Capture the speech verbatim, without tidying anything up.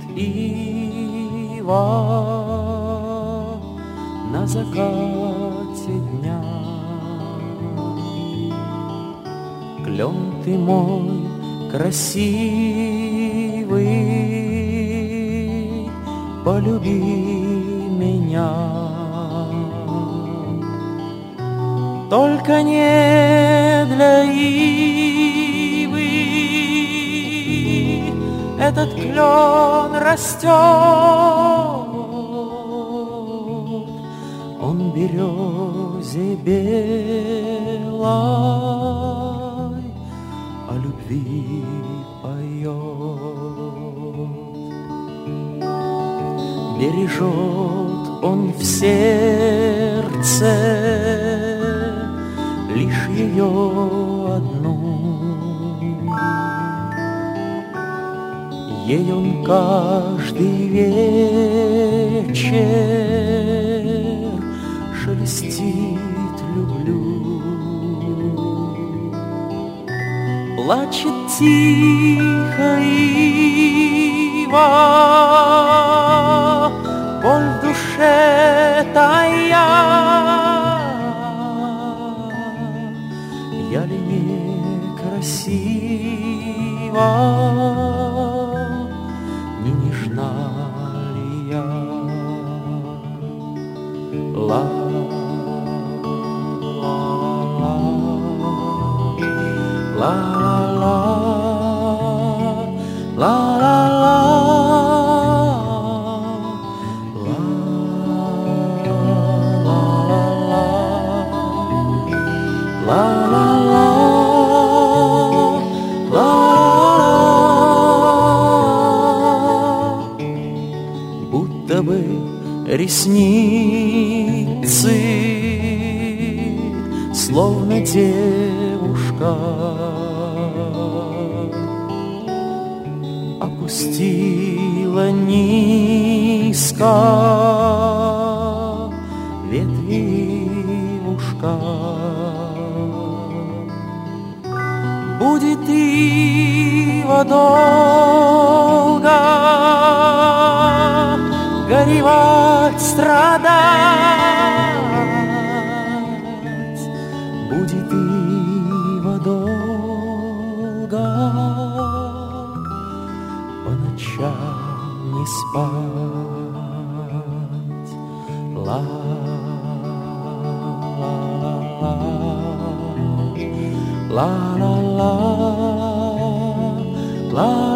ива на закате дня. Клен ты мой красивый, полюби меня. Только не для ивы этот клен растет. Он березе белой о любви поет. Бережет он в сердце лишь ее одну. Ей он каждый вечер шелестит люблю. Плачет тихо ива, боль в душе тая. Я ли некрасива, не нежна ли я? Ла, ла, ла, ла, ла, ла, ла, ресницы, словно девушка, опустила низко ветви ушка. Будет ива долго горевать, страдать, будет ива долго по ночам не спать. Ла, ла, ла, ла, ла, ла, ла.